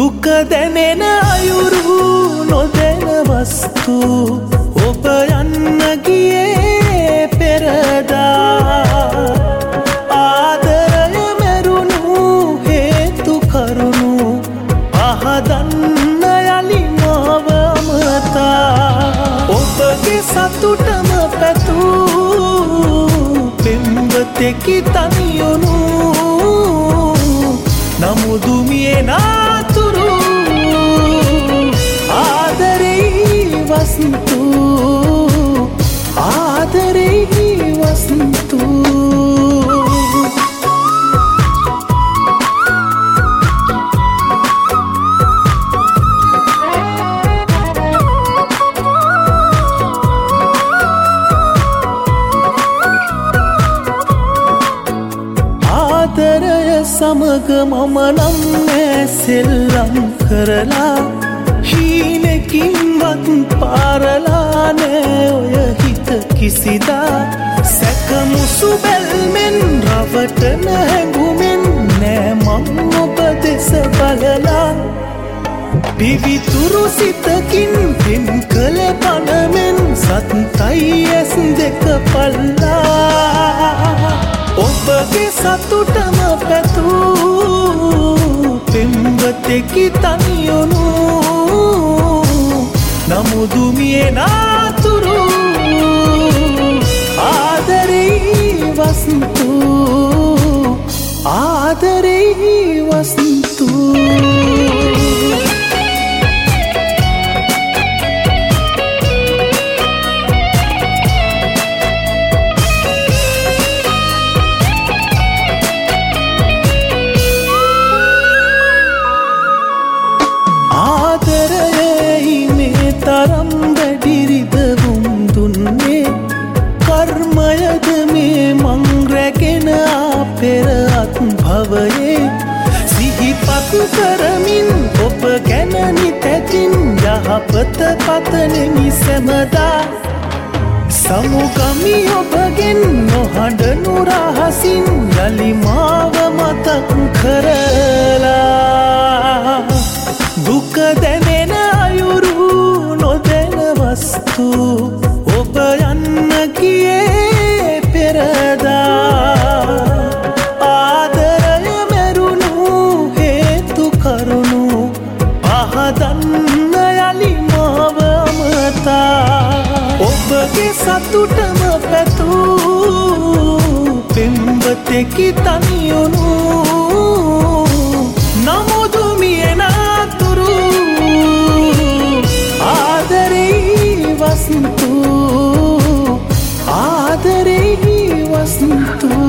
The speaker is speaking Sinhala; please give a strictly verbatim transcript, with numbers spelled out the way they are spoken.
දුක දැනෙන අයුරු නොදැන වස්තු ඔබ යන්න ගියේ පෙරදා ආදරය මරුණු හේතු කරුණු පහදන්න යලි මව අමතා ඔබගේ සතුටම පැතූ පෙම්වතෙකි තනියුණු නමුදු මියේ නාතුරු ආදරෙයි වස්තු ආදරෙයි වස්තු ආදරය සමග මම නම් නෑ සෙල්ලම් කරලා හීනකින්වත් පාරලා නෑ ඔය හිත කිසිදා සැකමුසු බැල්මෙන් රවටන හැඟුමෙන් නෑ මං ඔබ දෙස බලලා පිවිතුරු සිතකින් පින් කළ පනමෙන් සත්තයි ඇස් දෙක පල්ලා ඔබගේ සතුටම පැතූ පෙම්වතෙකි තනියුණු නමුදු මියේ නාතුරු ආදරෙයි වස්තු ආදරෙයි වස්තු තරම් වැඩිරිදවුම් දුන්නේ කර්මයද මේ මං රැගෙන පෙර අත් භවයේ සිහිපත් කරමින් ඔබ ගැන නිතැතින් යහපත පතනෙමි සැමදා සමුගමි ඔබගෙන් නොහඬනු රහසින් යලි මාව මතක් කරලා දුක දැනෙන අයුරු නොදැන වස්තු ඔබ යන්න ගියේ පෙරදා ආදරය මරුණු හේතු කරුණු පහදන්න යලි මව අමතා ඔබගේ සතුටම පැතූ පෙම්වතෙකි තනියුණු නමුදු මියේ නාතුරු ආදරෙයි වස්තු ආදරෙයි වස්තු